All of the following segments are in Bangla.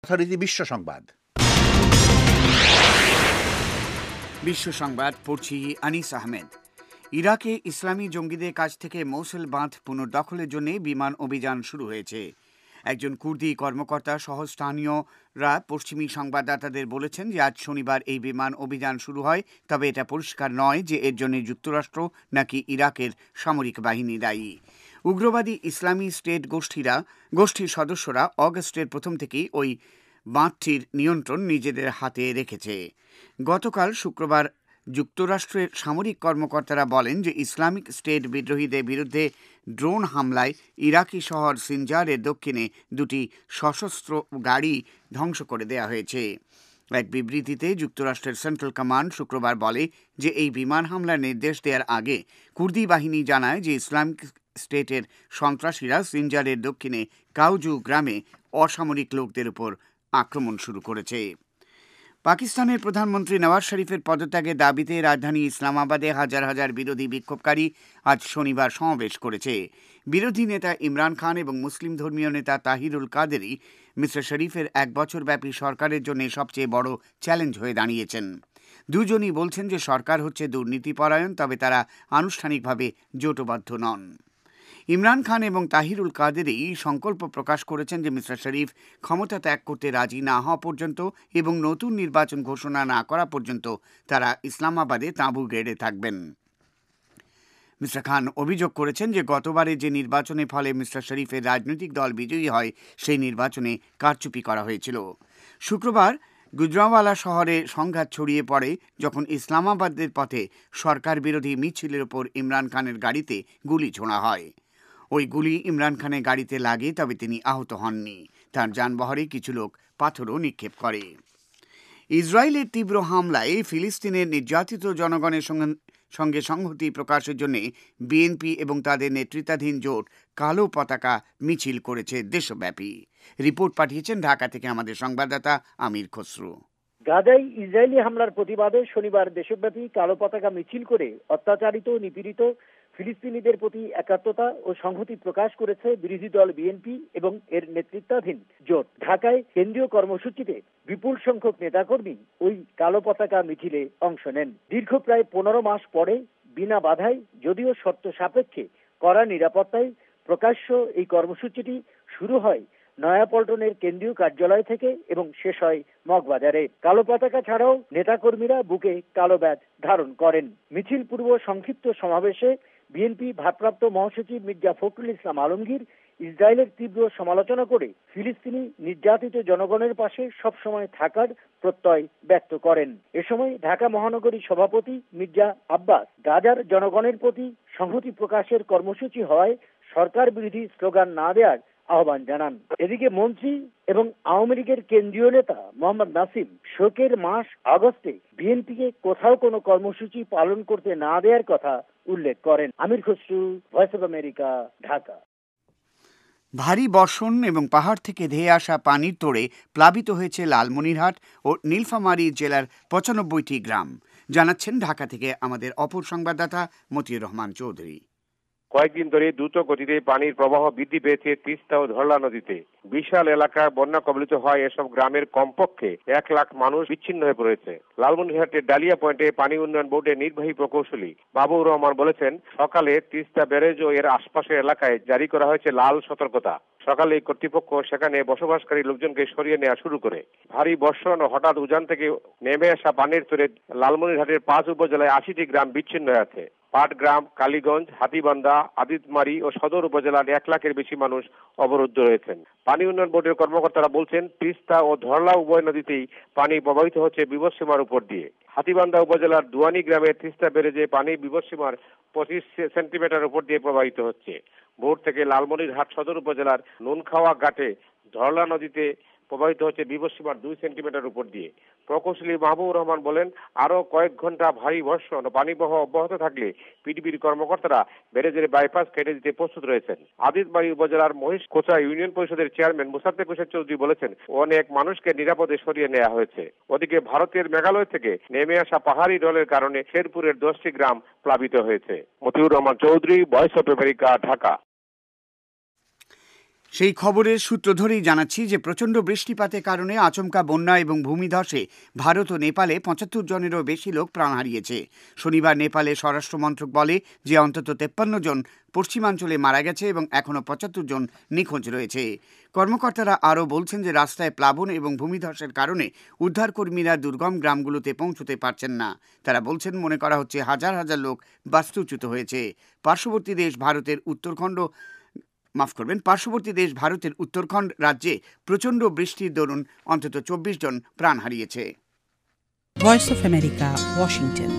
যথারীতি বিশ্ব সংবাদ। বিশ্ব সংবাদ পড়ছি আনিস আহমেদ। ইরাকে ইসলামী জঙ্গিদের কাছ থেকে মৌসুল বাঁধ পুনর্দখলের জন্য বিমান অভিযান শুরু হয়েছে। একজন কুর্দি কর্মকর্তা সহ স্থানীয়রা পশ্চিমী সংবাদদাতাদের বলেছেন যে আজ শনিবার এই বিমান অভিযান শুরু হয়, তবে এটা পরিষ্কার নয় যে এর জন্য যুক্তরাষ্ট্র নাকি ইরাকের সামরিক বাহিনী দায়ী। উগ্রবাদী ইসলামী স্টেট গোষ্ঠীর সদস্যরা অগস্টের প্রথম থেকেই ওই বাঁধটির নিয়ন্ত্রণ নিজেদের হাতে রেখেছে। গতকাল শুক্রবার যুক্তরাষ্ট্রের সামরিক কর্মকর্তারা বলেন যে ইসলামিক স্টেট বিদ্রোহীদের বিরুদ্ধে ড্রোন হামলায় ইরাকি শহর সিনজারের দক্ষিণে দুটি সশস্ত্র গাড়ি ধ্বংস করে দেওয়া হয়েছে। এক বিবৃতিতে যুক্তরাষ্ট্রের সেন্ট্রাল কমান্ড শুক্রবার বলে যে এই বিমান হামলার নির্দেশ দেওয়ার আগে কুর্দি বাহিনী জানায় যে ইসলামিক স্টেটের সন্ত্রাসীরা সিনজারের দক্ষিণে কাউজু গ্রামে অসামরিক লোকদের উপর আক্রমণ শুরু করেছে। পাকিস্তানের প্রধানমন্ত্রী নওয়াজ শরীফের পদত্যাগের দাবিতে রাজধানী ইসলামাবাদে হাজার হাজার বিরোধী বিক্ষোভকারী আজ শনিবার সমাবেশ করেছে। বিরোধী নেতা ইমরান খান এবং মুসলিম ধর্মীয় নেতা তাহিরুল কাদেরী মিস্টার শরীফের এক বছরব্যাপী সরকারের জন্য সবচেয়ে বড় চ্যালেঞ্জ হয়ে দাঁড়িয়েছেন। দুজনই বলছেন যে সরকার হচ্ছে দুর্নীতিপরায়ণ, তবে তারা আনুষ্ঠানিকভাবে জোটবদ্ধ নন। ইমরান খান এবং তাহিরুল কাদেরী সংকল্প প্রকাশ করেছেন যে মিস্টার শরীফ ক্ষমতা ত্যাগ করতে রাজি না হওয়া পর্যন্ত এবং নতুন নির্বাচন ঘোষণা না করা পর্যন্ত তারা ইসলামাবাদে তাঁবু গেড়ে থাকবেন। মিস্টার খান অভিযোগ করেছেন যে গতবারে যে নির্বাচনের ফলে মিস্টার শরীফের রাজনৈতিক দল বিজয়ী হয় সেই নির্বাচনে কারচুপি করা হয়েছিল। শুক্রবার গুজরাওয়ালা শহরে সংঘাত ছড়িয়ে পড়ে যখন ইসলামাবাদের পথে সরকার বিরোধী মিছিলের ওপর ইমরান খানের গাড়িতে গুলি ছোঁড়া হয়। ওই গুলি ইমরান খানের গাড়িতে লাগে, তবে তিনি আহত হননি। তার যানবাহনে কিছু লোক পাথরও নিক্ষেপ করে। ইসরায়েলের তীব্র হামলায় ফিলিস্তিনের নির্যাতিত জনগণের সঙ্গে সংহতি প্রকাশের জন্য বিএনপি এবং তাদের নেতৃত্বাধীন জোট কালো পতাকা মিছিল করেছে দেশব্যাপী। রিপোর্ট পাঠিয়েছেন ঢাকা থেকে আমাদের সংবাদদাতা আমির খসরু। গাজায় ইসরায়েলি হামলার প্রতিবাদে শনিবার দেশব্যাপী কালো পতাকা মিছিল করে অত্যাচারিত নিপীড়িত ফিলিস্তিনিদের প্রতি একাত্মতা ও সংহতি প্রকাশ করেছে বিরোধী দল বিএনপি এবং এর নেতৃত্বাধীন জোট। ঢাকায় কেন্দ্রীয় কর্মসূচিতে বিপুল সংখ্যক নেতাকর্মী ওই কালো পতাকা মিছিলে অংশ নেন। দীর্ঘ প্রায় 15 মাস পরে বিনা বাধায়, যদিও শর্ত সাপেক্ষে কড়া নিরাপত্তায় প্রকাশ্য এই কর্মসূচিটি শুরু হয় নয়াপল্টনের কেন্দ্রীয় কার্যালয় থেকে এবং শেষ হয় মগবাজারে। কালো পতাকা ছাড়াও নেতাকর্মীরা বুকে কালো ব্যাজ ধারণ করেন। মিছিল পূর্ব সংক্ষিপ্ত সমাবেশে বিএনপি ভারপ্রাপ্ত মহাসচিব মির্জা ফখরুল ইসলাম আলমগীর ইসরায়েলের তীব্র সমালোচনা করে ফিলিস্তিনি নির্যাতিত জনগণের পাশে সবসময় থাকার প্রত্যয় ব্যক্ত করেন। এ সময় ঢাকা মহানগরী সভাপতি মির্জা আব্বাস গাজার জনগণের প্রতি সংহতি প্রকাশের কর্মসূচি হওয়ায় সরকার বিরোধী স্লোগান না দেওয়ার আহ্বান জানান। এদিকে মন্ত্রী এবং আওয়ামী লীগের কেন্দ্রীয় নেতা মোহাম্মদ নাসিম শোকের মাস আগস্টে বিএনপিকে কোথাও কোনো কর্মসূচি পালন করতে না দেওয়ার কথা উল্লেখ করেন। Amir Khasru, Voice of America, Dhaka. ভারী বর্ষণ এবং পাহাড় থেকে ধেয়ে আসা পানির তোড়ে প্লাবিত হয়েছে লালমনিরহাট ও নীলফামারী জেলার 95টি গ্রাম। জানাচ্ছেন ঢাকা থেকে আমাদের অপর সংবাদদাতা মতিউর রহমান চৌধুরী। কয়েকদিন ধরে দ্রুত গতিতে পানির প্রবাহ বৃদ্ধি পেয়েছে তিস্তা ও ধরলা নদীতে। বিশাল এলাকা বন্যা কবলিত হয় এসব গ্রামের কমপক্ষে 1 লাখ মানুষ বিচ্ছিন্ন হয়ে পড়েছে। লালমনিরহাটের ডালিয়া পয়েন্টে পানি উন্নয়ন বোর্ডের নির্বাহী প্রকৌশলী বাবুর রহমান বলেছেন, সকালে তিস্তা ব্যারেজ ও এর আশপাশের এলাকায় জারি করা হয়েছে লাল সতর্কতা। সকালে কর্তৃপক্ষ সেখানে বসবাসকারী লোকজনকে সরিয়ে নেওয়া শুরু করে। ভারী বর্ষণ ও হঠাৎ উজান থেকে নেমে আসা পানির তোড়ে লালমনিরহাটের 5 উপজেলায় 80টি গ্রাম বিচ্ছিন্ন হয়ে আছে। পাটগ্রাম, কালীগঞ্জ, হাতীবান্ধা, আদিতমারি ও সদর উপজেলার 1 লাখের বেশি মানুষ অবরুদ্ধ রয়েছেন। পানি উন্নয়ন বোর্ডের কর্মকর্তারা বলছেন, তিস্তা ও ধরলা উভয় নদীতেই পানি প্রবাহিত হচ্ছে বিপদসীমার উপর দিয়ে। হাতীবান্ধা উপজেলার দুয়ানি গ্রামে তিস্তা ব্যারেজে পানি বিপদসীমার 25 সেন্টিমিটার উপর দিয়ে প্রবাহিত হচ্ছে। ভোর থেকে লালমনিরহাট সদর উপজেলার নুনখাওয়া ঘাটে ধরলা নদীতে প্রবাহিত হচ্ছে বিপদসীমার 2 সেন্টিমিটার উপর দিয়ে। প্রকৌশলী মাহবুবুর রহমান বলেন, আরো কয়েক ঘন্টা ভারী বর্ষণ ও পানিপ্রবাহ অব্যাহত থাকলে পিডিবির কর্মকর্তারা ব্যারেজের বাইপাস কেটে দিতে প্রস্তুত রয়েছেন। আদিতবাড়ি উপজেলার মহিষকোচা ইউনিয়ন পরিষদের চেয়ারম্যান মুসাদ্দেক হোসেন চৌধুরী বলেছেন, অনেক মানুষকে নিরাপদে সরিয়ে নেওয়া হয়েছে। ওদিকে ভারতের মেঘালয় থেকে নেমে আসা পাহাড়ি ঢলের কারণে শেরপুরের 10টি গ্রাম প্লাবিত হয়েছে। Motiur Rahman Chowdhury, Voice of America, Dhaka. সেই খবরের সূত্র ধরেই জানাচ্ছি যে প্রচণ্ড বৃষ্টিপাতের কারণে আচমকা বন্যা এবং ভূমিধসে ভারত ও নেপালে ৭৫ জনেরও বেশি লোক প্রাণ হারিয়েছে। শনিবার নেপালে স্বরাষ্ট্র মন্ত্রক বলে যে অন্তত ৫৩ জন পশ্চিমাঞ্চলে মারা গেছে এবং এখনও ৭৫ জন নিখোঁজ রয়েছে। কর্মকর্তারা আরও বলছেন যে রাস্তায় প্লাবন এবং ভূমিধসের কারণে উদ্ধারকর্মীরা দুর্গম গ্রামগুলোতে পৌঁছতে পারছেন না। তারা বলছেন মনে করা হচ্ছে হাজার হাজার লোক বাস্তুচ্যুত হয়েছে। পার্শ্ববর্তী দেশ ভারতের উত্তরাখণ্ড রাজ্যে প্রচণ্ড বৃষ্টির দরুন অন্তত ২৪ জন প্রাণ হারিয়েছে। Voice of America, Washington.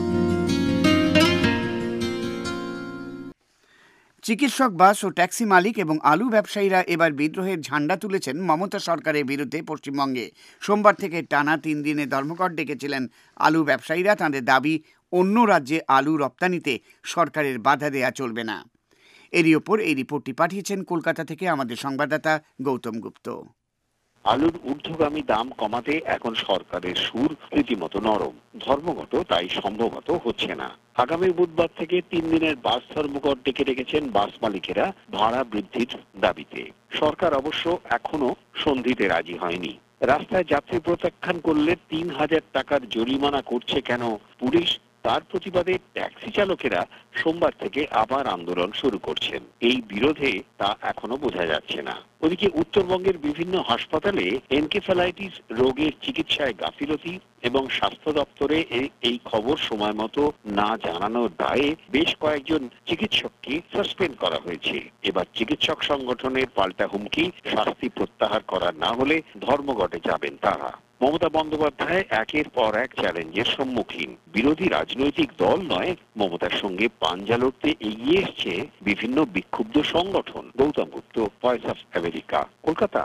চিকিৎসক, বাস ও ট্যাক্সি মালিক এবং আলু ব্যবসায়ীরা এবার বিদ্রোহের ঝান্ডা তুলেছেন মমতা সরকারের বিরুদ্ধে পশ্চিমবঙ্গে। সোমবার থেকে টানা ৩ দিনে ধর্মঘট ডেকেছিলেন আলু ব্যবসায়ীরা। তাঁদের দাবি, অন্য রাজ্যে আলু রপ্তানিতে সরকারের বাধা দেয়া চলবে না। এরই ওপর এই রিপোর্টটি পাঠিয়েছেন কলকাতা থেকে আমাদের সংবাদদাতা গৌতম গুপ্ত। আলুর ঊর্ধ্বগামী দাম কমাতে এখন সরকারের সুর রীতিমতো নরম। ধর্মঘট তাই সম্ভবত হচ্ছে না। আগামী বুধবার থেকে ৩ দিনের বাস ধর্মঘট ডেকে রেখেছেন বাস মালিকেরা ভাড়া বৃদ্ধির দাবিতে। সরকার অবশ্য এখনো সন্ধিতে রাজি হয়নি। রাস্তায় যাত্রী প্রত্যাখ্যান করলে ৩,০০০ টাকার জরিমানা করছে কেন পুলিশ, তার প্রতিবাদে ট্যাক্সি চালকেরা সোমবার থেকে আবার আন্দোলন শুরু করছেন। এই বিরোধে তা এখনো বোঝা যাচ্ছে না। ওদিকে উত্তরবঙ্গের বিভিন্ন হাসপাতালে এনকেফ্যালাইটিস রোগের চিকিৎসায় গাফিলতি এবং স্বাস্থ্য দপ্তরে এই খবর সময় মতো না জানানোর দায়ে বেশ কয়েকজন চিকিৎসককে সাসপেন্ড করা হয়েছে। এবার চিকিৎসক সংগঠনের পাল্টা হুমকি, শাস্তি প্রত্যাহার করা না হলে ধর্মঘটে যাবেন তারা। মমতা বন্দ্যোপাধ্যায় একের পর এক চ্যালেঞ্জের সম্মুখীন। বিরোধী রাজনৈতিক দল নয়, মমতার সঙ্গে পাঞ্জা লড়তে এগিয়ে এসছে বিভিন্ন বিক্ষুব্ধ সংগঠন। Gautam Gupta, Voice of America, Kolkata.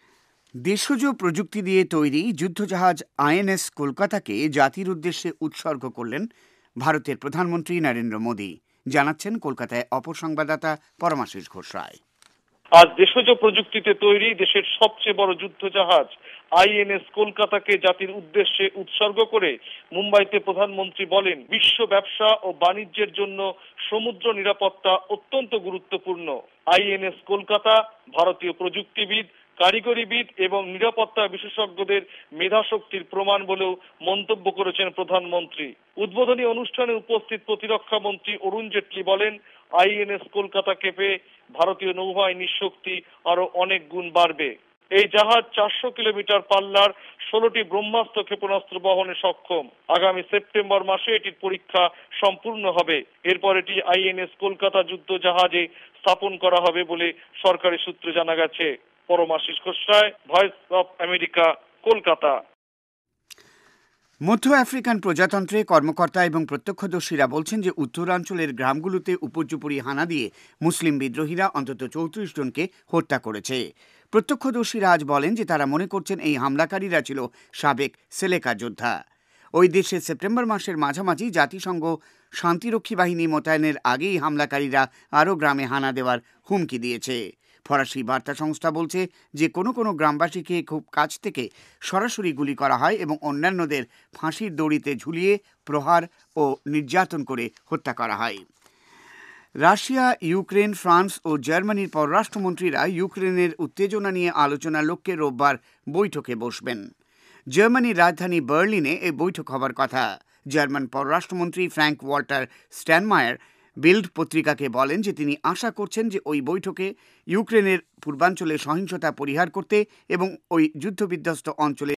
দেশজ প্রযুক্তি দিয়ে তৈরি যুদ্ধজাহাজ আইএনএস কলকাতাকে জাতির উদ্দেশ্যে উৎসর্গ করলেন ভারতের প্রধানমন্ত্রী নরেন্দ্র মোদী। জানাচ্ছেন কলকাতায় অপর সংবাদদাতা পরমাশিস ঘোষ রায়। আজ দেশজ প্রযুক্তিতে তৈরি দেশের সবচেয়ে বড় যুদ্ধজাহাজ আইএনএস কলকাতাকে জাতির উদ্দেশ্যে উৎসর্গ করে মুম্বাইতে প্রধানমন্ত্রী বলেন, বিশ্ব ব্যবসা ও বাণিজ্যের জন্য সমুদ্র নিরাপত্তা অত্যন্ত গুরুত্বপূর্ণ। আইএনএস কলকাতা ভারতীয় প্রযুক্তিবিদ, কারিগরিবিদ এবং নিরাপত্তা বিশেষজ্ঞদের মেধাশক্তির প্রমাণ বলেও মন্তব্য করেছেন প্রধানমন্ত্রী। উদ্বোধনী অনুষ্ঠানে উপস্থিত প্রতিরক্ষা মন্ত্রী অরুণ জেটলি বলেন, আইএনএস কলকাতাকে পেয়ে ভারতীয় নৌবাহিনীর শক্তি আরো অনেক গুণ বাড়বে। এই জাহাজ ৪০০ কিলোমিটার পাল্লার ১৬টি ব্রহ্মাস্ত্র ক্ষেপণাস্ত্র বহনে সক্ষম। আগামী সেপ্টেম্বর মাসে এটির পরীক্ষা সম্পূর্ণ হবে। এরপর এটি আইএনএস কলকাতা যুদ্ধ জাহাজে স্থাপন করা হবে বলে সরকারি সূত্রে জানা গেছে। Paramashis Ghosh Roy, Voice of America, Kolkata. মধ্য আফ্রিকান প্রজাতন্ত্রে কর্মকর্তা এবং প্রত্যক্ষদর্শীরা বলছেন যে উত্তরাঞ্চলের গ্রামগুলোতে উপর্যুপরি হানা দিয়ে মুসলিম বিদ্রোহীরা অন্তত ৩৪ জনকে হত্যা করেছে। প্রত্যক্ষদর্শীরা আজ বলেন যে তারা মনে করছেন এই হামলাকারীরা ছিল সাবেক সেলেকা যোদ্ধা। ওই দেশে সেপ্টেম্বর মাসের মাঝামাঝি জাতিসংঘ শান্তিরক্ষী বাহিনী মোতায়েনের আগেই হামলাকারীরা আরও গ্রামে হানা দেওয়ার হুমকি দিয়েছে। ফরাসি বার্তা সংস্থা বলছে যে কোনো কোনো গ্রামবাসীকে খুব কাছ থেকে সরাসরি গুলি করা হয় এবং অন্যান্যদের ফাঁসির দড়িতে ঝুলিয়ে প্রহার ও নির্যাতন করে হত্যা করা হয়। রাশিয়া, ইউক্রেন, ফ্রান্স ও জার্মানির পররাষ্ট্রমন্ত্রীরা ইউক্রেনের উত্তেজনা নিয়ে আলোচনার লক্ষ্যে রোববার বৈঠকে বসবেন। জার্মানির রাজধানী বার্লিনে এই বৈঠক হবার কথা। জার্মান পররাষ্ট্রমন্ত্রী ফ্র্যাঙ্ক ওয়াল্টার স্ট্যানমায়ার বিল্ড পত্রিকাকে বলেন যে তিনি আশা করছেন যে ওই বৈঠকে ইউক্রেনের পূর্বাঞ্চলে সহিংসতা পরিহার করতে এবং ওই যুদ্ধবিধ্বস্ত অঞ্চলে